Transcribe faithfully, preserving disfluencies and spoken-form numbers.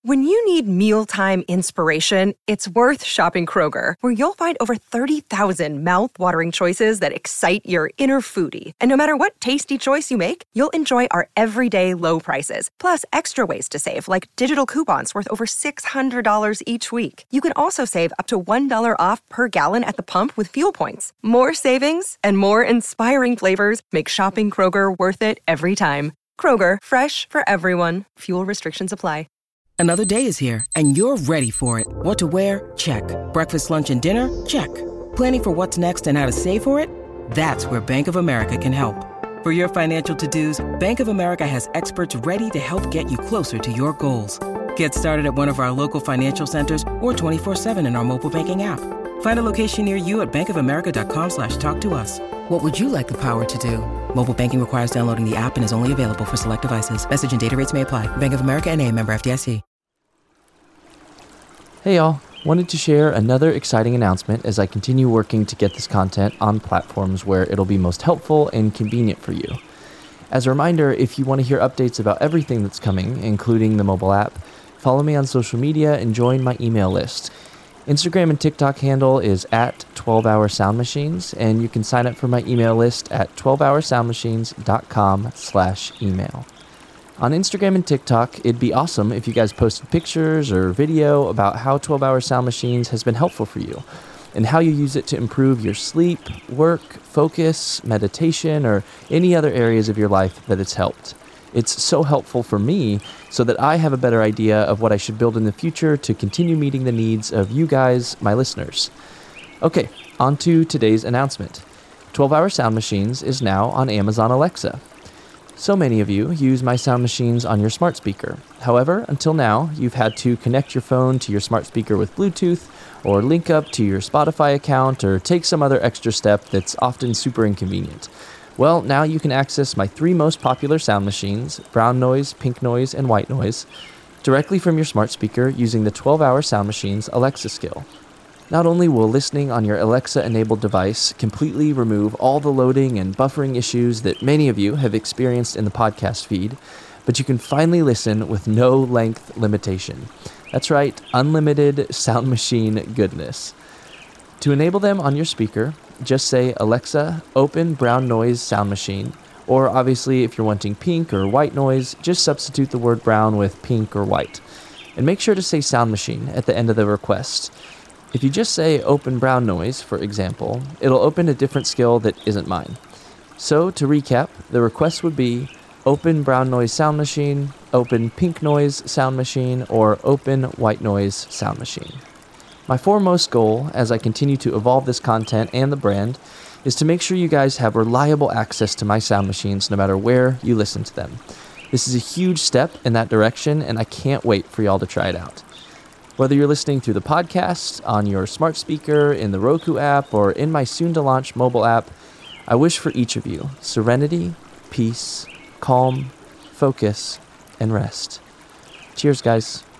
When you need mealtime inspiration, it's worth shopping Kroger, where you'll find over thirty thousand mouth-watering choices that excite your inner foodie. And no matter what tasty choice you make, you'll enjoy our everyday low prices, plus extra ways to save, like digital coupons worth over six hundred dollars each week. You can also save up to one dollar off per gallon at the pump with fuel points. More savings and more inspiring flavors make shopping Kroger worth it every time. Kroger, fresh for everyone. Fuel restrictions apply. Another day is here, and you're ready for it. What to wear? Check. Breakfast, lunch, and dinner? Check. Planning for what's next and how to save for it? That's where Bank of America can help. For your financial to-dos, Bank of America has experts ready to help get you closer to your goals. Get started at one of our local financial centers or twenty-four seven in our mobile banking app. Find a location near you at bankofamerica.com slash talk to us. What would you like the power to do? Mobile banking requires downloading the app and is only available for select devices. Message and data rates may apply. Bank of America N A, member F D I C. Hey y'all, wanted to share another exciting announcement as I continue working to get this content on platforms where it'll be most helpful and convenient for you. As a reminder, if you want to hear updates about everything that's coming, including the mobile app, follow me on social media and join my email list. Instagram and TikTok handle is at twelve hour sound machines, and you can sign up for my email list at twelve hour sound machines dot com slash email. On Instagram and TikTok, it'd be awesome if you guys posted pictures or video about how twelve hour Sound Machines has been helpful for you and how you use it to improve your sleep, work, focus, meditation, or any other areas of your life that it's helped. It's so helpful for me so that I have a better idea of what I should build in the future to continue meeting the needs of you guys, my listeners. Okay, on to today's announcement. twelve hour Sound Machines is now on Amazon Alexa. So many of you use my sound machines on your smart speaker. However, until now, you've had to connect your phone to your smart speaker with Bluetooth, or link up to your Spotify account, or take some other extra step that's often super inconvenient. Well, now you can access my three most popular sound machines, brown noise, pink noise, and white noise, directly from your smart speaker using the twelve hour Sound Machines Alexa skill. Not only will listening on your Alexa-enabled device completely remove all the loading and buffering issues that many of you have experienced in the podcast feed, but you can finally listen with no length limitation. That's right, unlimited sound machine goodness. To enable them on your speaker, just say, Alexa, open brown noise sound machine, or obviously if you're wanting pink or white noise, just substitute the word brown with pink or white. And make sure to say sound machine at the end of the request. If you just say open brown noise, for example, it'll open a different skill that isn't mine. So to recap, the request would be open brown noise sound machine, open pink noise sound machine, or open white noise sound machine. My foremost goal as I continue to evolve this content and the brand is to make sure you guys have reliable access to my sound machines no matter where you listen to them. This is a huge step in that direction, and I can't wait for y'all to try it out. Whether you're listening through the podcast, on your smart speaker, in the Roku app, or in my soon-to-launch mobile app, I wish for each of you serenity, peace, calm, focus, and rest. Cheers, guys.